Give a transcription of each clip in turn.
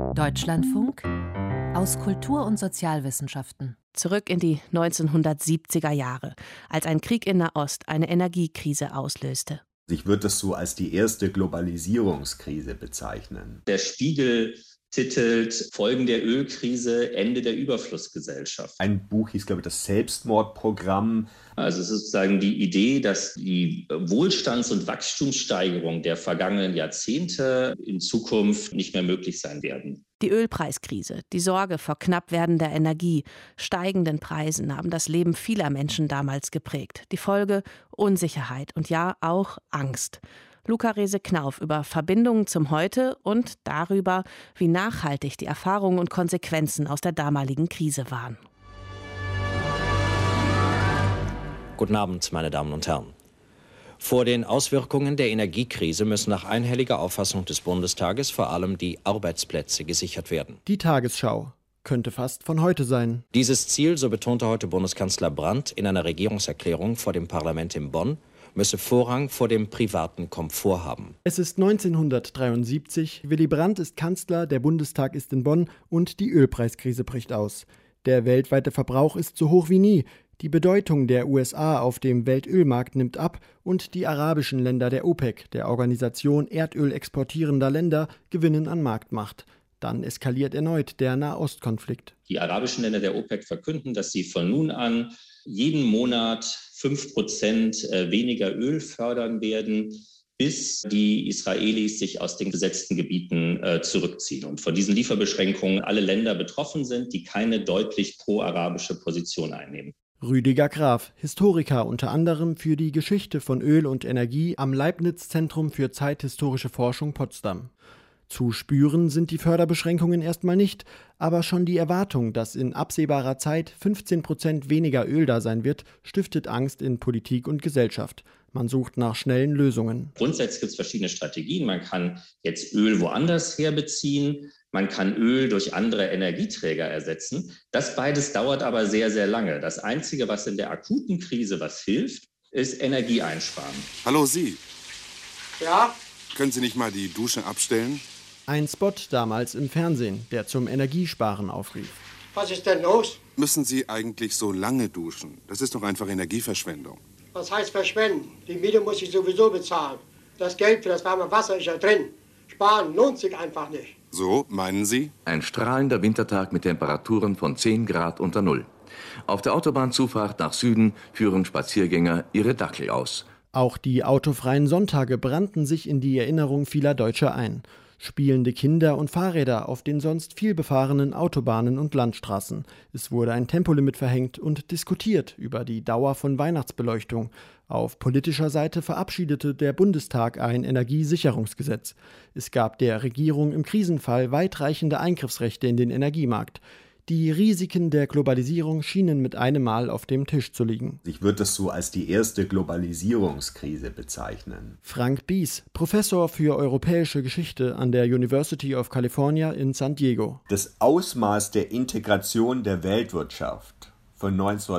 Deutschlandfunk aus Kultur- und Sozialwissenschaften. Zurück in die 1970er Jahre, als ein Krieg in Nahost eine Energiekrise auslöste. Ich würde das so als die erste Globalisierungskrise bezeichnen. Der Spiegel titelt Folgen der Ölkrise, Ende der Überflussgesellschaft. Ein Buch hieß, glaube ich, das Selbstmordprogramm. Also es ist sozusagen die Idee, dass die Wohlstands- und Wachstumssteigerung der vergangenen Jahrzehnte in Zukunft nicht mehr möglich sein werden. Die Ölpreiskrise, die Sorge vor knapp werdender Energie, steigenden Preisen haben das Leben vieler Menschen damals geprägt. Die Folge: Unsicherheit und ja auch Angst. Luca Rehse-Knauf über Verbindungen zum Heute und darüber, wie nachhaltig die Erfahrungen und Konsequenzen aus der damaligen Krise waren. Guten Abend, meine Damen und Herren. Vor den Auswirkungen der Energiekrise müssen nach einhelliger Auffassung des Bundestages vor allem die Arbeitsplätze gesichert werden. Die Tagesschau könnte fast von heute sein. Dieses Ziel, so betonte heute Bundeskanzler Brandt in einer Regierungserklärung vor dem Parlament in Bonn, müsse Vorrang vor dem privaten Komfort haben. Es ist 1973, Willy Brandt ist Kanzler, der Bundestag ist in Bonn und die Ölpreiskrise bricht aus. Der weltweite Verbrauch ist so hoch wie nie. Die Bedeutung der USA auf dem Weltölmarkt nimmt ab und die arabischen Länder der OPEC, der Organisation Erdöl exportierender Länder, gewinnen an Marktmacht. Dann eskaliert erneut der Nahostkonflikt. Die arabischen Länder der OPEC verkünden, dass sie von nun an jeden Monat 5% weniger Öl fördern werden, bis die Israelis sich aus den besetzten Gebieten zurückziehen. Und von diesen Lieferbeschränkungen alle Länder betroffen sind, die keine deutlich pro-arabische Position einnehmen. Rüdiger Graf, Historiker unter anderem für die Geschichte von Öl und Energie am Leibniz-Zentrum für zeithistorische Forschung Potsdam. Zu spüren sind die Förderbeschränkungen erstmal nicht, aber schon die Erwartung, dass in absehbarer Zeit 15% weniger Öl da sein wird, stiftet Angst in Politik und Gesellschaft. Man sucht nach schnellen Lösungen. Grundsätzlich gibt es verschiedene Strategien. Man kann jetzt Öl woanders herbeziehen. Man kann Öl durch andere Energieträger ersetzen. Das beides dauert aber sehr, sehr lange. Das Einzige, was in der akuten Krise was hilft, ist Energie einsparen. Hallo Sie. Ja? Können Sie nicht mal die Dusche abstellen? Ein Spot damals im Fernsehen, der zum Energiesparen aufrief. Was ist denn los? Müssen Sie eigentlich so lange duschen? Das ist doch einfach Energieverschwendung. Was heißt verschwenden? Die Miete muss ich sowieso bezahlen. Das Geld für das warme Wasser ist ja drin. Sparen lohnt sich einfach nicht. So, meinen Sie? Ein strahlender Wintertag mit Temperaturen von 10 Grad unter Null. Auf der Autobahnzufahrt nach Süden führen Spaziergänger ihre Dackel aus. Auch die autofreien Sonntage brannten sich in die Erinnerung vieler Deutscher ein. Spielende Kinder und Fahrräder auf den sonst vielbefahrenen Autobahnen und Landstraßen. Es wurde ein Tempolimit verhängt und diskutiert über die Dauer von Weihnachtsbeleuchtung. Auf politischer Seite verabschiedete der Bundestag ein Energiesicherungsgesetz. Es gab der Regierung im Krisenfall weitreichende Eingriffsrechte in den Energiemarkt. Die Risiken der Globalisierung schienen mit einem Mal auf dem Tisch zu liegen. Ich würde das so als die erste Globalisierungskrise bezeichnen. Frank Bies, Professor für europäische Geschichte an der University of California in San Diego. Das Ausmaß der Integration der Weltwirtschaft von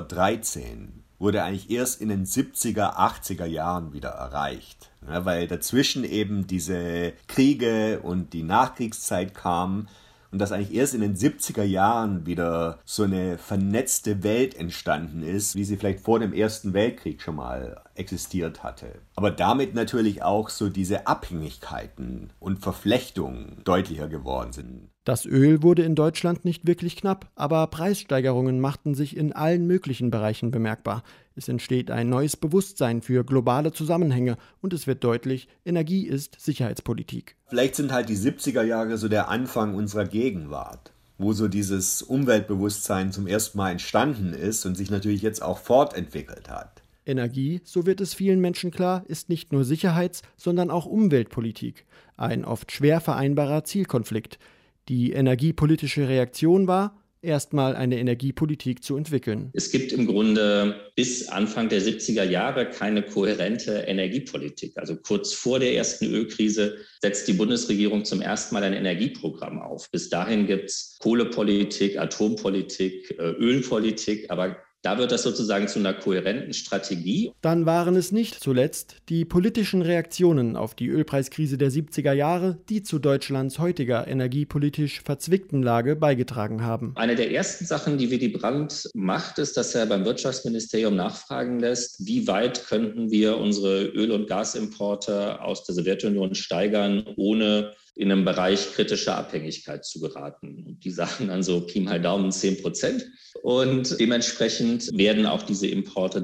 1913 wurde eigentlich erst in den 70er, 80er Jahren wieder erreicht. Ja, weil dazwischen eben diese Kriege und die Nachkriegszeit kamen. Und dass eigentlich erst in den 70er Jahren wieder so eine vernetzte Welt entstanden ist, wie sie vielleicht vor dem Ersten Weltkrieg schon mal existiert hatte. Aber damit natürlich auch so diese Abhängigkeiten und Verflechtungen deutlicher geworden sind. Das Öl wurde in Deutschland nicht wirklich knapp, aber Preissteigerungen machten sich in allen möglichen Bereichen bemerkbar. Es entsteht ein neues Bewusstsein für globale Zusammenhänge und es wird deutlich, Energie ist Sicherheitspolitik. Vielleicht sind halt die 70er Jahre so der Anfang unserer Gegenwart, wo so dieses Umweltbewusstsein zum ersten Mal entstanden ist und sich natürlich jetzt auch fortentwickelt hat. Energie, so wird es vielen Menschen klar, ist nicht nur Sicherheits-, sondern auch Umweltpolitik. Ein oft schwer vereinbarer Zielkonflikt. Die energiepolitische Reaktion war, erstmal eine Energiepolitik zu entwickeln. Es gibt im Grunde bis Anfang der 70er Jahre keine kohärente Energiepolitik. Also kurz vor der ersten Ölkrise setzt die Bundesregierung zum ersten Mal ein Energieprogramm auf. Bis dahin gibt es Kohlepolitik, Atompolitik, Ölpolitik, aber Da wird das sozusagen zu einer kohärenten Strategie. Dann waren es nicht zuletzt die politischen Reaktionen auf die Ölpreiskrise der 70er Jahre, die zu Deutschlands heutiger energiepolitisch verzwickten Lage beigetragen haben. Eine der ersten Sachen, die Willy Brandt macht, ist, dass er beim Wirtschaftsministerium nachfragen lässt, wie weit könnten wir unsere Öl- und Gasimporte aus der Sowjetunion steigern, ohne in einem Bereich kritischer Abhängigkeit zu geraten. Und die sagen dann so Pi mal Daumen 10%. Und dementsprechend werden diese Importe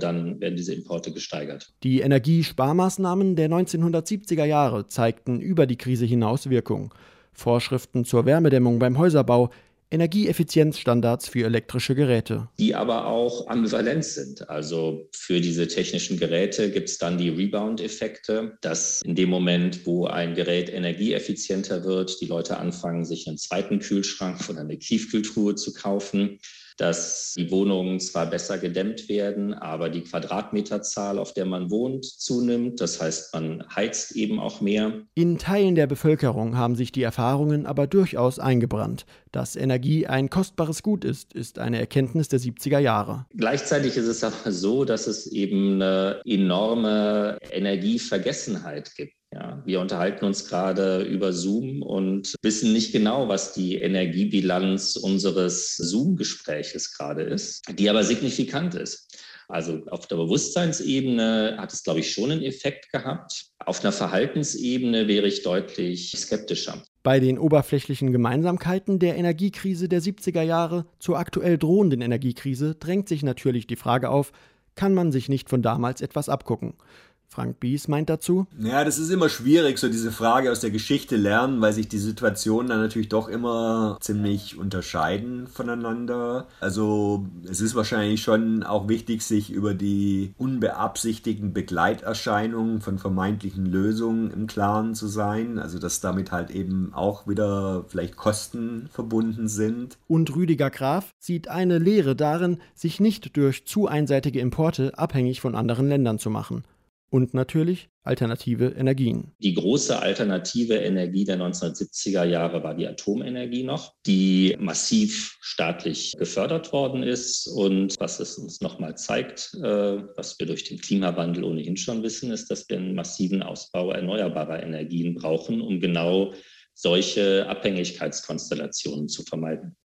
gesteigert. Die Energiesparmaßnahmen der 1970er Jahre zeigten über die Krise hinaus Wirkung. Vorschriften zur Wärmedämmung beim Häuserbau, Energieeffizienzstandards für elektrische Geräte. Die aber auch ambivalent sind. Also für diese technischen Geräte gibt es dann die Rebound-Effekte, dass in dem Moment, wo ein Gerät energieeffizienter wird, die Leute anfangen, sich einen zweiten Kühlschrank oder eine Tiefkühltruhe zu kaufen, dass die Wohnungen zwar besser gedämmt werden, aber die Quadratmeterzahl, auf der man wohnt, zunimmt. Das heißt, man heizt eben auch mehr. In Teilen der Bevölkerung haben sich die Erfahrungen aber durchaus eingebrannt. Dass Energie ein kostbares Gut ist eine Erkenntnis der 70er Jahre. Gleichzeitig ist es aber so, dass es eben eine enorme Energievergessenheit gibt. Ja, wir unterhalten uns gerade über Zoom und wissen nicht genau, was die Energiebilanz unseres Zoom-Gespräches gerade ist, die aber signifikant ist. Also auf der Bewusstseinsebene hat es, glaube ich, schon einen Effekt gehabt. Auf einer Verhaltensebene wäre ich deutlich skeptischer. Bei den oberflächlichen Gemeinsamkeiten der Energiekrise der 70er Jahre zur aktuell drohenden Energiekrise drängt sich natürlich die Frage auf, kann man sich nicht von damals etwas abgucken? Frank Bies meint dazu: Ja, das ist immer schwierig, so diese Frage aus der Geschichte lernen, weil sich die Situationen dann natürlich doch immer ziemlich unterscheiden voneinander. Also es ist wahrscheinlich schon auch wichtig, sich über die unbeabsichtigten Begleiterscheinungen von vermeintlichen Lösungen im Klaren zu sein. Also dass damit halt eben auch wieder vielleicht Kosten verbunden sind. Und Rüdiger Graf sieht eine Lehre darin, sich nicht durch zu einseitige Importe abhängig von anderen Ländern zu machen. Und natürlich alternative Energien. Die große alternative Energie der 1970er Jahre war die Atomenergie noch, die massiv staatlich gefördert worden ist. Und was es uns nochmal zeigt, was wir durch den Klimawandel ohnehin schon wissen, ist, dass wir einen massiven Ausbau erneuerbarer Energien brauchen, um genau solche Abhängigkeitskonstellationen zu vermeiden.